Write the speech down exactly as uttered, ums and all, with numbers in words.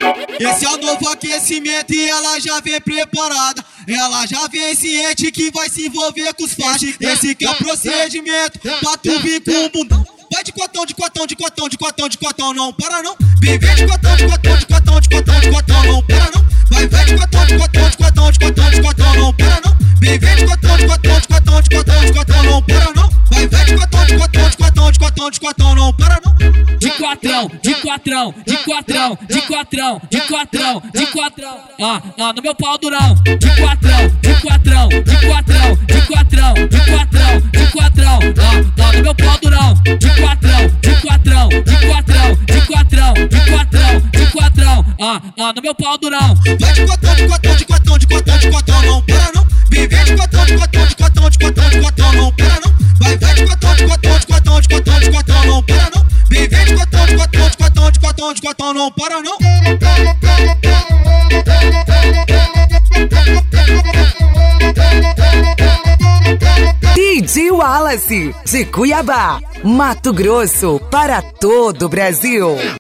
Esse é o novo aquecimento e ela já vem preparada. Ela já vem ciente que vai se envolver com os fachos. Esse que é o procedimento pra tu vir com o bundão. Vai de cotão, de cotão, de cotão, de cotão, de cotão, não para não. Vem, vem de cotão, de cotão, de cotão, de cotão, de cotão, não para não. Vai, vai de cotão, de cotão, de cotão, de cotão, de cotão, não para não. Vem, vem de cotão, de cotão, de cotão, de cotão, de cotão, não para não. Vai, vai de cotão, de cotão, de cotão, de cotão, de cotão, não para não. De quatrão, de quatrão, de quatrão, de quatrão, de quatrão, de quatrão. Ah, ah, no meu pau durão. De quatrão, de quatrão, de quatrão, de quatrão, de quatrão, de quatrão. Ah, ah, no meu pau durão. De quatrão, de quatrão, de quatrão, de quatrão, de quatrão, de quatrão. Ah, ah, no meu pau durão. Vai de cotão, de cotão, de cotão, de cotão, de cotão, não para não. Vem, vem de cotão, de cotão, de cotão, de cotão, de cotão, não para não. Vai, vai de cotão, de cotão, de cotão, de cotão, de cotão, não para não. Vem, vem de cotão, de cotão, de cotão, de cotão, de cotão, não para não. D J Wallace, de Cuiabá, Mato Grosso, para todo o Brasil.